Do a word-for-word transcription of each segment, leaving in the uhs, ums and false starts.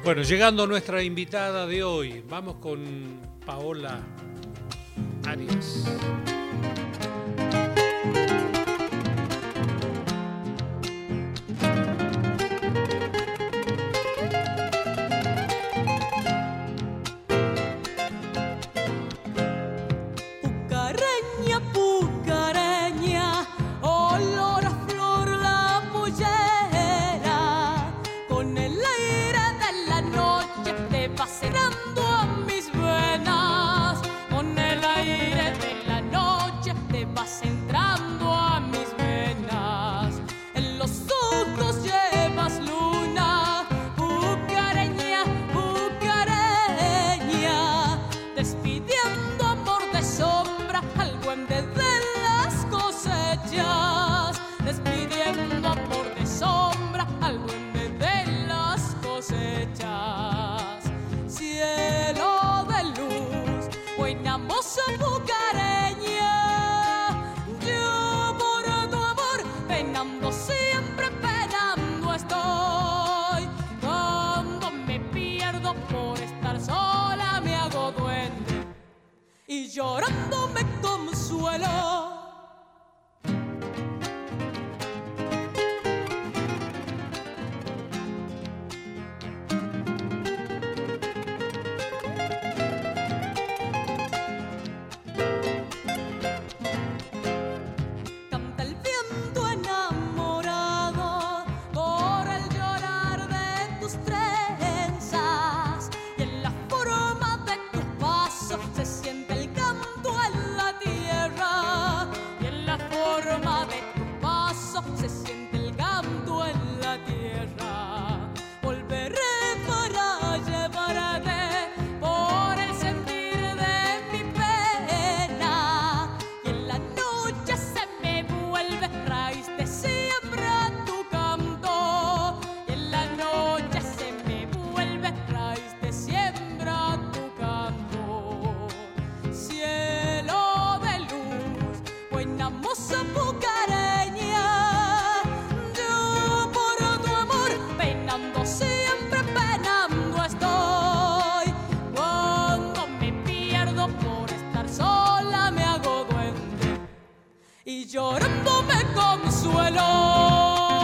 Bueno, llegando nuestra invitada de hoy, vamos con Paola Arias. Llorando me consuelo. Canta el viento enamorado por el llorar de tus trenzas, y en la forma de tu paso se siente el canto en la tierra, y en la forma de tu paso se siente el canto en la tierra. Volveré para llevarte por el sentir de mi pena, y en la noche se me vuelve raíz de siembra tu canto, y en la noche se me vuelve raíz de siembra tu canto. Cielo de luz, buena moza bucareña, yo por tu amor penando siempre penando estoy. Cuando me pierdo por estar sola me hago duende y llorando me consuelo.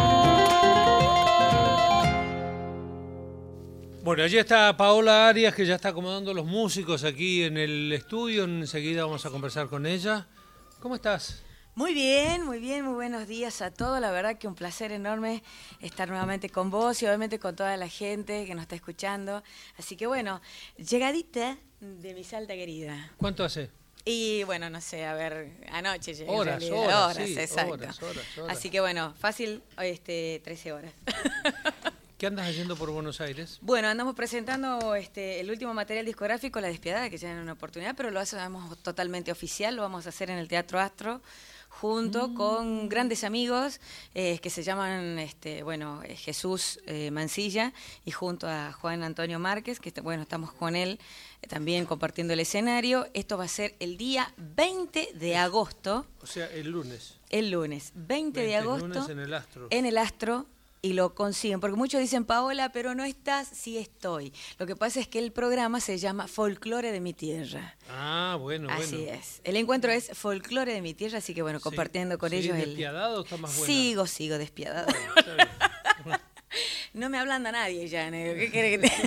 Bueno, allí está Paola Arias, que ya está acomodando los músicos aquí en el estudio. Enseguida vamos a conversar con ella. ¿Cómo estás? Muy bien, muy bien, muy buenos días a todos. La verdad que un placer enorme estar nuevamente con vos y obviamente con toda la gente que nos está escuchando. Así que bueno, llegadita de mi Salta querida. ¿Cuánto hace? Y bueno, no sé, a ver, anoche llegué. en Horas, realidad. horas, horas, sí, exacto. horas, horas, horas. Así que bueno, fácil, este, trece horas. ¿Qué andas haciendo por Buenos Aires? Bueno, andamos presentando este, el último material discográfico, La Despiadada, que ya en una oportunidad, pero lo hacemos totalmente oficial, lo vamos a hacer en el Teatro Astro, junto mm. con grandes amigos eh, que se llaman, este, bueno, eh, Jesús eh, Mancilla, y junto a Juan Antonio Márquez, que bueno, estamos con él eh, también compartiendo el escenario. Esto va a ser el día veinte de agosto. O sea, el lunes. El lunes, veinte de agosto. El lunes en el Astro. En el Astro. Y lo consiguen, porque muchos dicen, Paola, pero no estás, sí estoy. Lo que pasa es que el programa se llama Folclore de mi Tierra. Ah, bueno, Así bueno. es. El encuentro es Folclore de mi Tierra, así que bueno, compartiendo sí, con ¿sí, ellos. ¿Despiadado el... está más buena? Sigo, sigo despiadado. Bueno, no me ablanda nadie ya, negro. ¿Qué querés que te...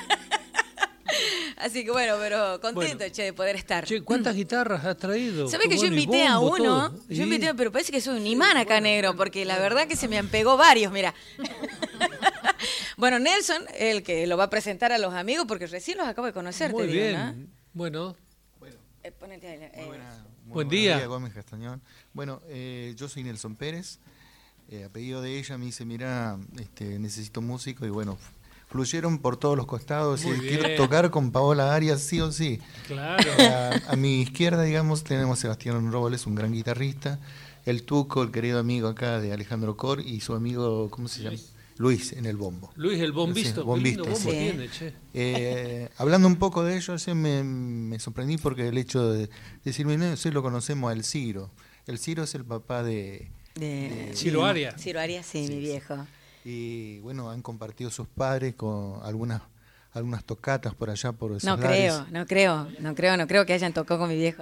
Así que bueno, pero contento, bueno, che, de poder estar. Che, ¿cuántas guitarras has traído? ¿Sabes que bueno, yo invité a uno? Todo. Yo invité, pero parece que soy un imán acá, negro, porque la verdad que se me han pegado varios, mira. Bueno, Nelson, el que lo va a presentar a los amigos, porque recién los acabo de conocer, muy te bien. digo, ¿no? Bueno. bueno. Eh, ponete ahí, eh. Muy buena, muy Buen buena día. día, Gómez Castañón. Bueno, eh, yo soy Nelson Pérez, eh, a pedido de ella me dice, mira, este, necesito músico, y bueno, fluyeron por todos los costados. Muy y bien. quiero tocar con Paola Arias sí o sí. Claro. A, a mi izquierda, digamos, tenemos a Sebastián Robles, un gran guitarrista, el Tuco, el querido amigo acá de Alejandro Cor, y su amigo, ¿cómo se llama? Luis, Luis en el bombo. Luis el bombisto. Sí, bombista, Qué lindo bombo sí. tiene, che. Eh, hablando un poco de ello, sí, me, me sorprendí porque el hecho de decirme, no, sí lo conocemos al Ciro. El Ciro es el papá de... De... de Ciro Arias. Ciro Arias, sí, Sí, mi sí. viejo. Y bueno, han compartido sus padres con algunas algunas tocatas por allá, por esos No lares. creo, no creo, no creo, no creo que hayan tocado con mi viejo.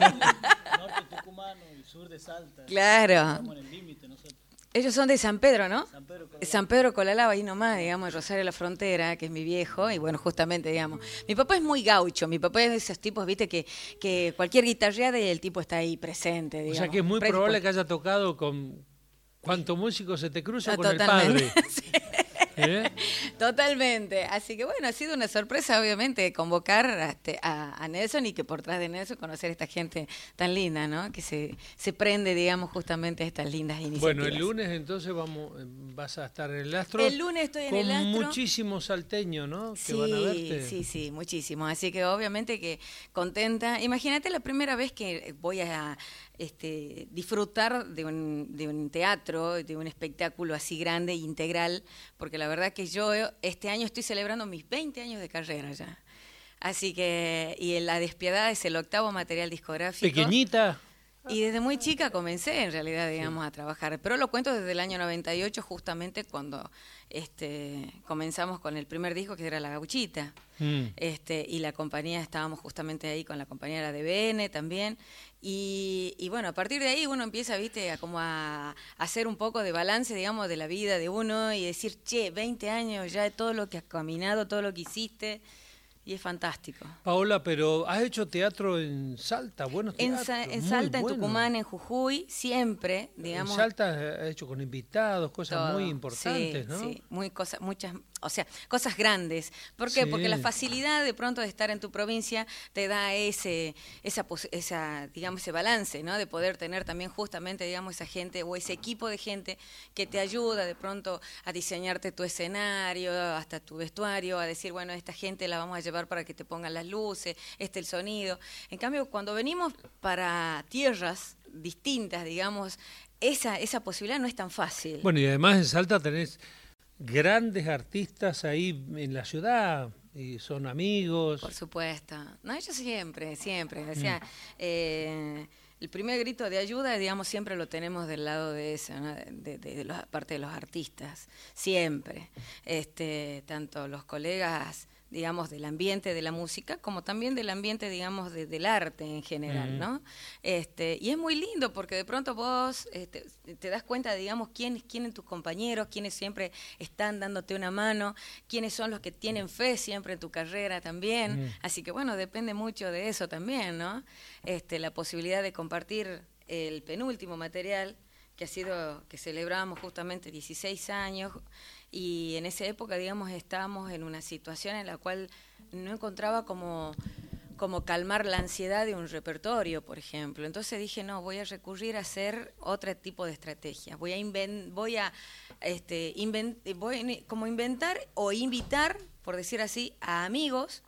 Norte tucumano y sur de Salta. Claro. Estamos en el límite nosotros. Ellos son de San Pedro, ¿no? San Pedro Colalao. San Pedro Colalao, ahí nomás, digamos, Rosario de la Frontera, que es mi viejo, y bueno, justamente, digamos, mi papá es muy gaucho, mi papá es de esos tipos, viste, que, que cualquier guitarreada y el tipo está ahí presente, digamos. O sea que es muy Predispuesto. probable que haya tocado con cuánto músico se te cruza Ah, con el totalmente. padre. Sí. ¿Eh? Totalmente. Así que bueno, ha sido una sorpresa, obviamente, convocar a, este, a, a Nelson y que por tras de Nelson conocer a esta gente tan linda, ¿no? Que se, se prende, digamos, justamente a estas lindas iniciativas. Bueno, el lunes entonces vamos, vas a estar en el Astro. El lunes estoy en con el Astro. muchísimos salteños, ¿no? Que Sí, van a verte. sí, sí, muchísimo. Así que obviamente que contenta. Imagínate la primera vez que voy a este, disfrutar de un, de un teatro, de un espectáculo así grande, integral, porque la verdad que yo este año estoy celebrando mis veinte años de carrera ya. Así que, y La Despiadada es el octavo material discográfico. Pequeñita. Y desde muy chica comencé, en realidad, digamos, a trabajar. Pero lo cuento desde el año noventa y ocho, justamente cuando este, comenzamos con el primer disco, que era La Gauchita. Mm. Este, y la compañía, estábamos justamente ahí con la compañía de la D B N también. Y, y bueno, a partir de ahí uno empieza, viste, a como a, a hacer un poco de balance, digamos, de la vida de uno y decir, che, veinte años ya de todo lo que has caminado, todo lo que hiciste. Y es fantástico. Paola, pero has hecho teatro en Salta, buenos En, teatros. Sa- en muy Salta, en buenos. Tucumán, en Jujuy, siempre, digamos. En Salta has hecho con invitados, cosas todo. muy importantes, Sí, ¿no? sí, muy cosas, muchas, o sea, cosas grandes. ¿Por qué? Sí. Porque la facilidad de pronto de estar en tu provincia te da ese, esa, pos- esa, digamos, ese balance, ¿no? De poder tener también justamente, digamos, esa gente o ese equipo de gente que te ayuda de pronto a diseñarte tu escenario, hasta tu vestuario, a decir, bueno, esta gente la vamos a llevar para que te pongan las luces, este el sonido. En cambio, cuando venimos para tierras distintas, digamos, esa, esa posibilidad no es tan fácil. Bueno, y además en Salta tenés grandes artistas ahí en la ciudad y son amigos. Por supuesto. No, yo siempre, siempre. O sea, eh, el primer grito de ayuda, digamos, siempre lo tenemos del lado de eso, ¿no? de, de, de los, parte de los artistas. Siempre. Este, tanto los colegas, digamos, del ambiente de la música, como también del ambiente, digamos, de, del arte en general, Mm. ¿no? Este, y es muy lindo porque de pronto vos este, te das cuenta, digamos, quiénes quiénes tus compañeros, quiénes siempre están dándote una mano, quiénes son los que tienen fe siempre en tu carrera también. Mm. Así que, bueno, depende mucho de eso también, ¿no? Este, la posibilidad de compartir el penúltimo material que ha sido, que celebramos justamente dieciséis años, y en esa época, digamos, estábamos en una situación en la cual no encontraba como, como calmar la ansiedad de un repertorio, por ejemplo. Entonces dije, no, voy a recurrir a hacer otro tipo de estrategia. Voy a inven- voy a este, inven- voy como inventar o invitar, por decir así, a amigos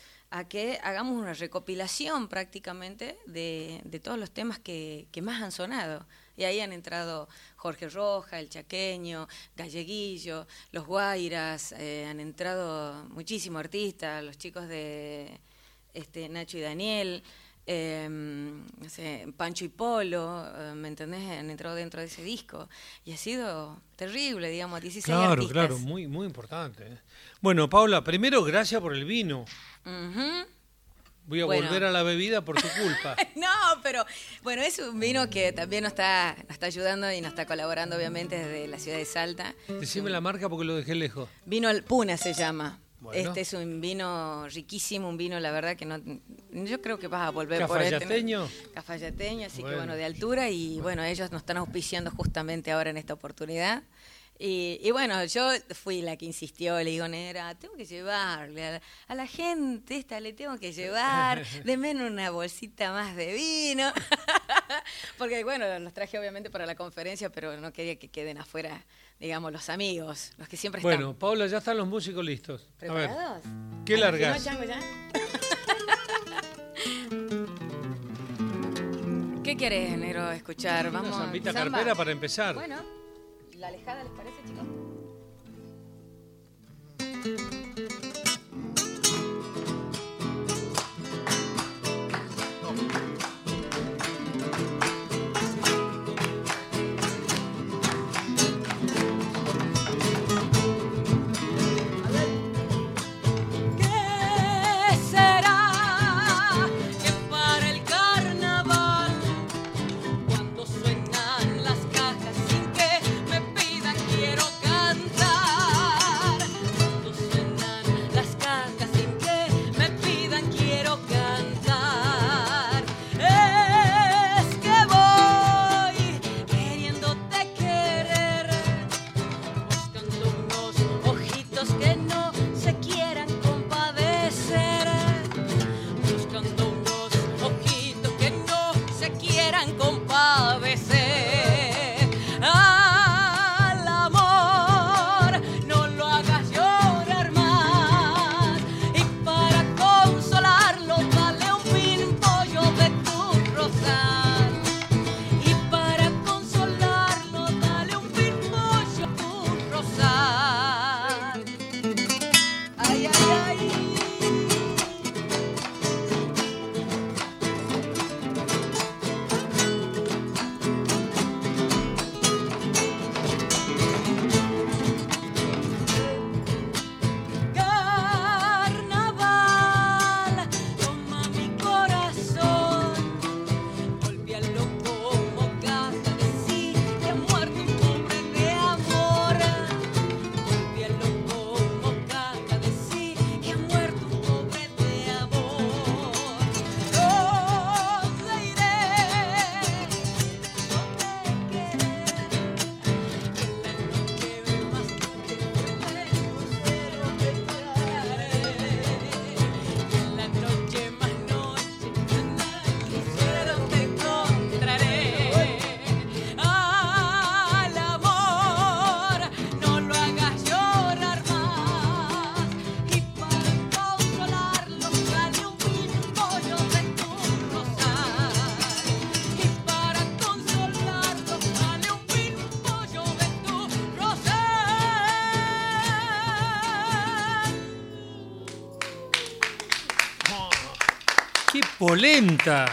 a que hagamos una recopilación prácticamente de, de todos los temas que, que más han sonado. Y ahí han entrado Jorge Roja, El Chaqueño, Galleguillo, Los Guairas, eh, han entrado muchísimos artistas, los chicos de este, Nacho y Daniel, eh, no sé, Pancho y Polo, eh, ¿me entendés? Han entrado dentro de ese disco. Y ha sido terrible, digamos, dieciséis Claro, artistas. claro, muy, muy importante. ¿eh? Bueno, Paula, primero gracias por el vino. Ujú. Voy a Bueno. volver a la bebida por tu culpa. No, pero bueno, es un vino que también nos está, nos está ayudando y nos está colaborando, obviamente, desde la ciudad de Salta. Decime la marca porque lo dejé lejos. Vino al Puna se llama. Bueno. Este es un vino riquísimo, un vino, la verdad que no, yo creo que vas a volver por este. ¿Cafayateño? Cafayateño, así que Bueno. bueno, de altura, y bueno, ellos nos están auspiciando justamente ahora en esta oportunidad. Y, y bueno, yo fui la que insistió, le digo, negra, tengo que llevarle a la, a la gente esta, le tengo que llevar, denme una bolsita más de vino. Porque bueno, los traje obviamente para la conferencia, pero no quería que queden afuera, digamos, los amigos, los que siempre Bueno, están. Paula, ya están los músicos listos. A ver, ¿Preparados? ¿qué ¿Ah, no, largas? si no, Chango, ya? ¿Qué querés, negro, escuchar? Una Vamos. zambita samba. carpera para empezar. Bueno, la alejada, ¿les parece, chicos? Polenta.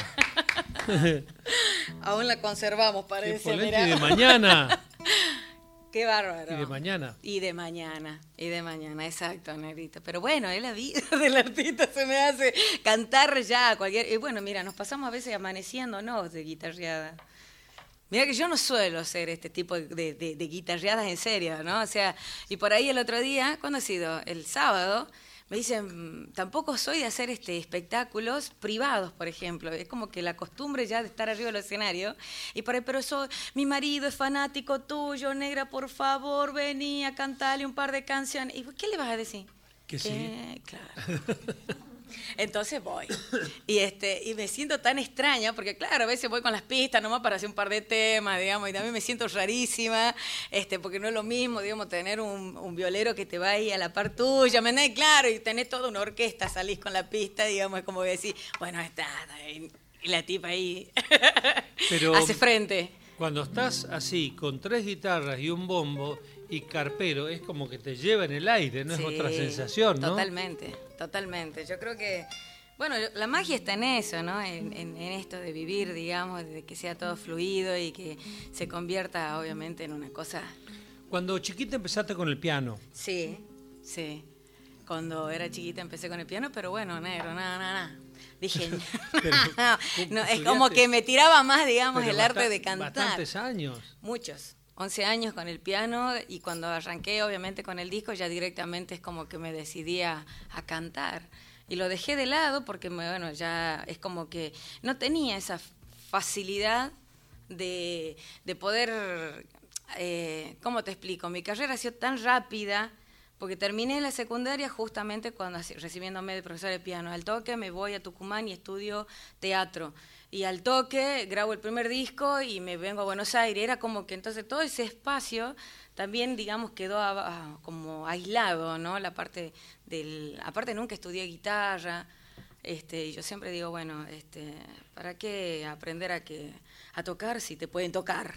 Aún la conservamos, parece. Qué polenta. Y de mañana. Qué bárbaro. Y de mañana. Y de mañana, y de mañana, exacto, Negrita. Pero bueno, es la vida del artista, se me hace cantar ya cualquier... Y bueno, mira, nos pasamos a veces amaneciéndonos de guitarreada. Mira que yo no suelo hacer este tipo de, de, de guitarreadas en serio, ¿no? O sea, y por ahí el otro día, ¿cuándo ha sido? El sábado... Me dicen, tampoco soy de hacer este espectáculos privados, por ejemplo. Es como que la costumbre ya de estar arriba del escenario. Y por ahí, pero soy, mi marido es fanático tuyo, negra, por favor, vení a cantarle un par de canciones. ¿Y qué le vas a decir? Que sí. Claro. Entonces voy. Y este y me siento tan extraña, porque claro, a veces voy con las pistas nomás para hacer un par de temas, digamos, y también me siento rarísima, este porque no es lo mismo, digamos, tener un, un violero que te va ahí a la par tuya, ¿me entendés? Claro, y tenés toda una orquesta, salís con la pista, digamos, es como decir, bueno, está, y la tipa ahí Pero hace frente. Cuando estás así, con tres guitarras y un bombo y carpero, es como que te lleva en el aire, ¿no? Sí, es otra sensación, ¿no? Totalmente, totalmente. Yo creo que, bueno, la magia está en eso, ¿no? En, en, en esto de vivir, digamos, de que sea todo fluido y que se convierta, obviamente, en una cosa... Cuando chiquita empezaste con el piano. Sí, sí. Cuando era chiquita empecé con el piano, pero bueno, negro, nada, nada, nada. Dije, Pero, no, no, es como que me tiraba más, digamos, el arte de cantar. Bastantes años. Muchos. once años con el piano, y cuando arranqué obviamente con el disco ya directamente es como que me decidí a, a cantar y lo dejé de lado porque me, bueno, ya es como que no tenía esa facilidad de, de poder, eh, ¿cómo te explico? Mi carrera ha sido tan rápida porque terminé la secundaria justamente cuando recibiéndome de profesor de piano. Al toque me voy a Tucumán y estudio teatro. Y al toque grabo el primer disco y me vengo a Buenos Aires. Era como que entonces todo ese espacio también, digamos, quedó a, a, como aislado, ¿no? La parte del... Aparte nunca estudié guitarra. Este, y yo siempre digo, bueno, este, ¿para qué aprender a, que, a tocar si te pueden tocar?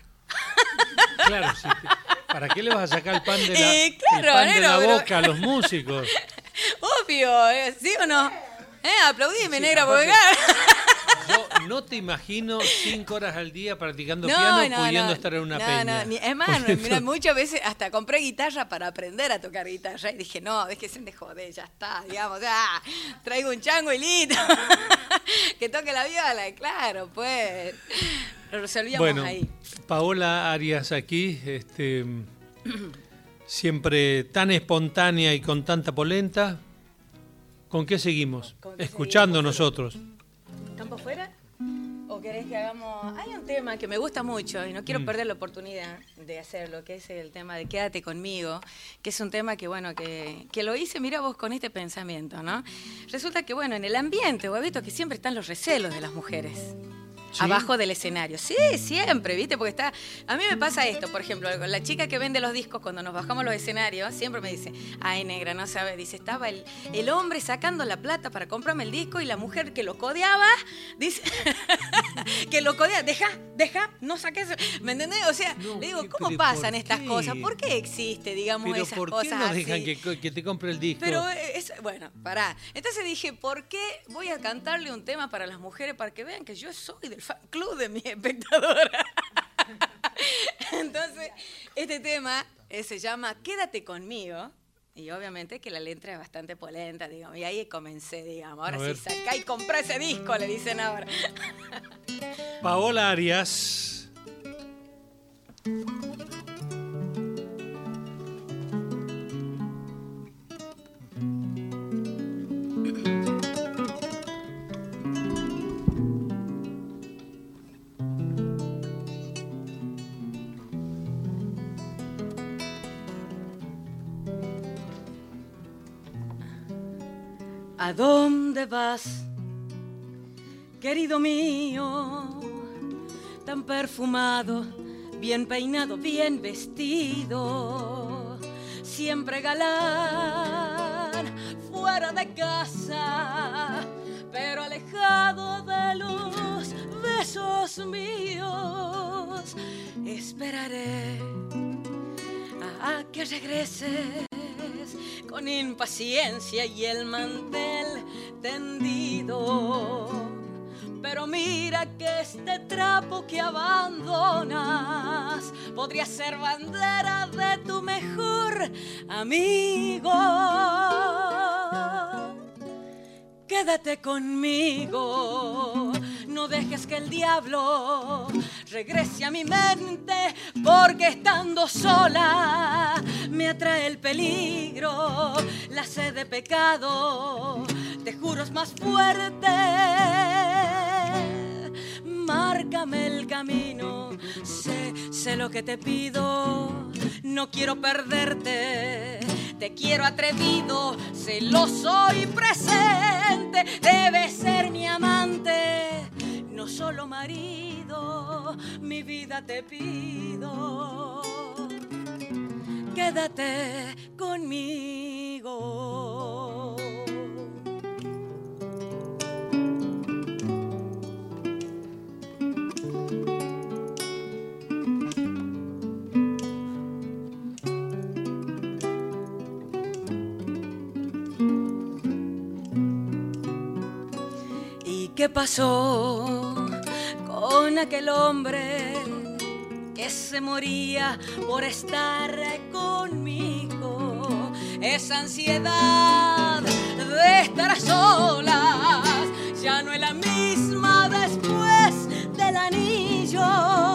Claro, sí. ¿Para qué le vas a sacar el pan de la, eh, claro, el pan negro, de la pero... boca a los músicos? Obvio, ¿eh? ¿Sí o no? ¿Eh? Aplaudime, Sí, negra, aparte, porque... Yo no te imagino cinco horas al día practicando no, piano, no, pudiendo no, estar en una no, peña. No, ni, es más, mira, muchas veces hasta compré guitarra para aprender a tocar guitarra y dije, no, déjese de joder, ya está, digamos, ah, traigo un chango y listo, que toque la viola, y claro, pues, lo resolvíamos bueno, ahí. Paola Arias aquí, este, siempre tan espontánea y con tanta polenta. ¿Con qué seguimos? ¿Con qué Escuchando seguimos? Nosotros. ¿Campo fuera? ¿O querés que hagamos...? Hay un tema que me gusta mucho y no quiero Mm. perder la oportunidad de hacerlo, que es el tema de Quédate conmigo, que es un tema que, bueno, que, que lo hice, mira vos, con este pensamiento, ¿no? Resulta que, bueno, en el ambiente, vos has visto que siempre están los recelos de las mujeres. ¿Sí? Abajo del escenario. Sí, siempre, ¿viste? Porque está... A mí me pasa esto, por ejemplo, la chica que vende los discos cuando nos bajamos los escenarios, siempre me dice, ay, negra, no sabe, dice, estaba el, el hombre sacando la plata para comprarme el disco y la mujer que lo codeaba, dice, que lo codeaba, deja, deja, no saques, ¿me entendés? O sea, No, le digo, ¿qué- ¿cómo pero pasan por estas qué? cosas? ¿Por qué existe, digamos, Pero esas ¿por cosas qué no así? dejan que, que te compre el disco? Pero es, bueno, pará. Entonces dije, ¿por qué voy a cantarle un tema para las mujeres para que vean que yo soy del fan club de mi espectadora? Entonces, este tema eh, se llama Quédate conmigo. Y obviamente que la letra es bastante polenta, digamos. Y ahí comencé, digamos. Ahora A sí, ver. sacá y comprá ese disco, le dicen ahora. Paola Arias. ¿A dónde vas, querido mío? Tan perfumado, bien peinado, bien vestido, siempre galán, fuera de casa, pero alejado de los besos míos. Esperaré a, a que regreses con impaciencia y el mantel tendido. Pero mira que este trapo que abandonas podría ser bandera de tu mejor amigo. Quédate conmigo, no dejes que el diablo regrese a mi mente, porque estando sola me atrae el peligro, la sed de pecado, te juro es más fuerte. Márcame el camino, sé, sé lo que te pido, no quiero perderte, te quiero atrevido, celoso y presente, debes ser mi amante, no solo marido, mi vida te pido, quédate conmigo. ¿Qué pasó con aquel hombre que se moría por estar conmigo? Esa ansiedad de estar a solas ya no es la misma después del anillo.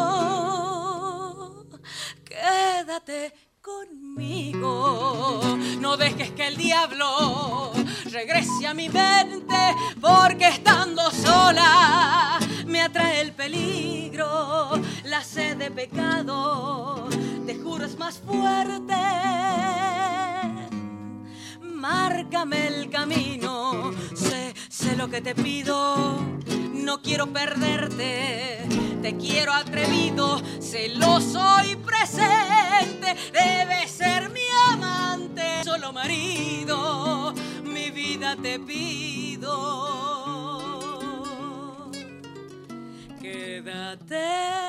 Quédate conmigo, no dejes que el diablo regrese a mi mente, porque estando sola me atrae el peligro, la sed de pecado, te juro es más fuerte. Márcame el camino, sé, sé lo que te pido, no quiero perderte, te quiero atrevido, celoso y presente, debes ser mi amante, solo marido, mi vida te pido, quédate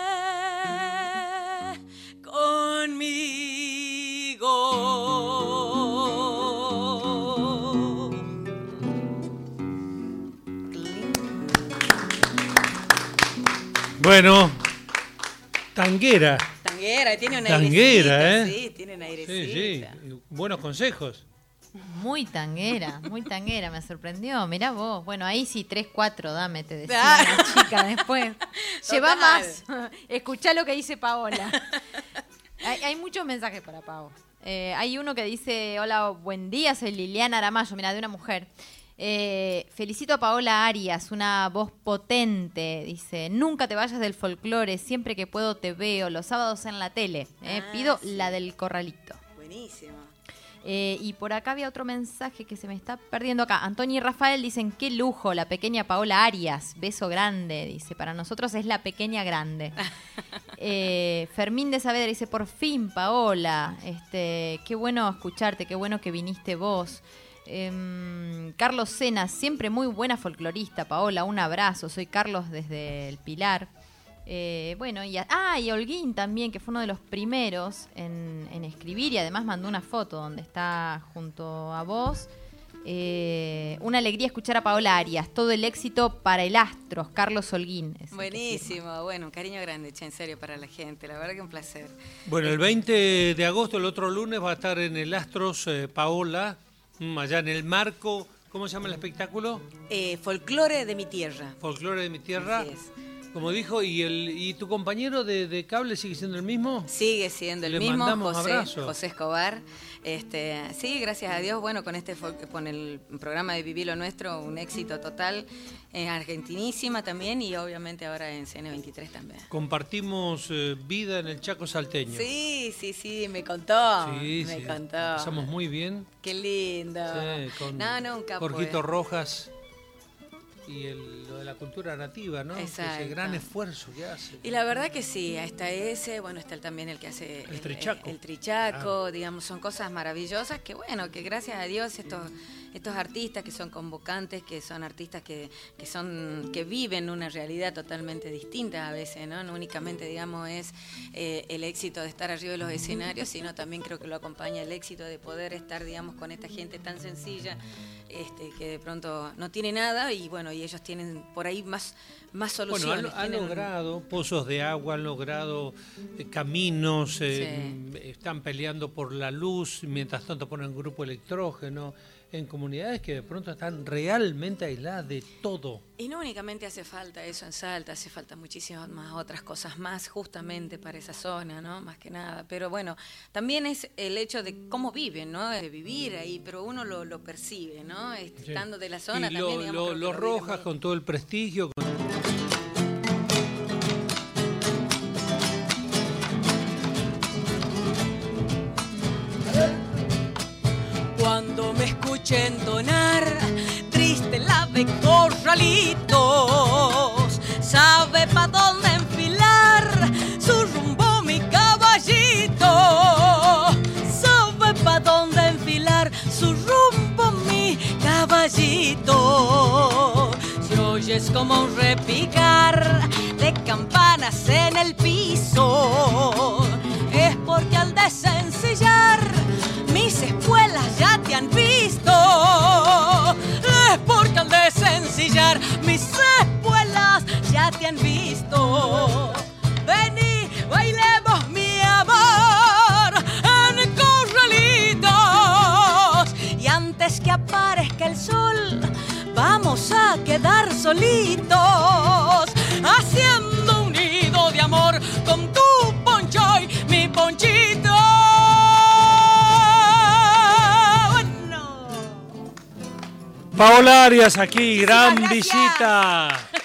conmigo. Bueno, tanguera. Tanguera, tiene un Tanguera, airecito, ¿eh? sí, tiene un airecito. Sí, sí. Buenos consejos. Muy tanguera, muy tanguera, me sorprendió. Mirá vos. Bueno, ahí sí, tres, cuatro, dame, te decía Ah. la chica después. Lleva Total. más. Escuchá lo que dice Paola. Hay, hay muchos mensajes para Pau. Eh, hay uno que dice, hola, buen día, soy Liliana Aramayo, mira, de una mujer. Eh, felicito a Paola Arias, una voz potente, dice, nunca te vayas del folclore, siempre que puedo te veo, los sábados en la tele, eh, Ah, pido sí. la del corralito. Buenísimo. Eh, y por acá había otro mensaje que se me está perdiendo acá. Antonio y Rafael dicen, qué lujo, la pequeña Paola Arias, beso grande, dice, para nosotros es la pequeña grande. eh, Fermín de Saavedra dice, por fin Paola, este, qué bueno escucharte, qué bueno que viniste vos. Eh, Carlos Sena, siempre muy buena folclorista, Paola, un abrazo, soy Carlos desde el Pilar. Eh, bueno, y, a, ah, y Holguín también, que fue uno de los primeros en, en escribir y además mandó una foto donde está junto a vos. Eh, una alegría escuchar a Paola Arias. Todo el éxito para el Astros, Carlos Holguín. Buenísimo, bueno, un cariño grande, che, en serio, para la gente. La verdad que un placer. Bueno, el veinte de agosto, el otro lunes, va a estar en el Astros eh, Paola, allá en el marco. ¿Cómo se llama el espectáculo? Eh, Folclore de mi tierra. Folclore de mi tierra. Así es. Como dijo, ¿y el y tu compañero de, de cable sigue siendo el mismo? Sigue siendo el Le mismo, mandamos José, abrazo. José Escobar. Este, sí, gracias a Dios, bueno, con este fol- con el programa de Viví lo Nuestro, un éxito total, en Argentinísima también y obviamente ahora en C N veintitrés también. Compartimos eh, vida en el Chaco salteño. Sí, sí, sí, me contó, Sí, me sí. contó. Pasamos muy bien. Qué lindo. Sí, con no, no, un capo. Jorgito eh. Rojas y el, lo de la cultura nativa, ¿no? Exacto. Ese gran esfuerzo que hace. Y la verdad que sí, está ese, bueno, está el, también el que hace El trichaco. el, el trichaco, Ah. digamos, son cosas maravillosas que bueno, que gracias a Dios estos estos artistas que son convocantes, que son artistas que, que son que viven una realidad totalmente distinta a veces, ¿no? No únicamente, digamos, es eh, el éxito de estar arriba de los escenarios, sino también creo que lo acompaña el éxito de poder estar, digamos, con esta gente tan sencilla, este, que de pronto no tiene nada y bueno, y ellos tienen por ahí más, más Bueno, soluciones. han, han tienen- logrado pozos de agua, han logrado eh, caminos, eh, Sí. están peleando por la luz, mientras tanto ponen grupo electrógeno, en comunidades que de pronto están realmente aisladas de todo. Y no únicamente hace falta eso en Salta, hace falta muchísimas más otras cosas más justamente para esa zona, ¿no? Más que nada. Pero bueno, también es el hecho de cómo viven, ¿no? De vivir ahí, pero uno lo, lo percibe, ¿no? Estando de la zona y también, lo- digamos, lo- creo que los lo viven Rojas muy- con todo el prestigio. con- Cuando me escuche entonar triste la de corralitos, sabe pa' dónde enfilar su rumbo mi caballito, sabe pa' dónde enfilar su rumbo mi caballito. Si oyes como un repicar de campanas en el piso, es porque al desencillar mis espuelas ya te han visto. Es porque al desencillar mis espuelas ya te han visto. Vení, bailemos mi amor en corralitos. Y antes que aparezca el sol, vamos a quedar solitos, haciendo un nido de amor con tu poncho y mi ponchito. Paola Arias aquí, gran gracias. visita.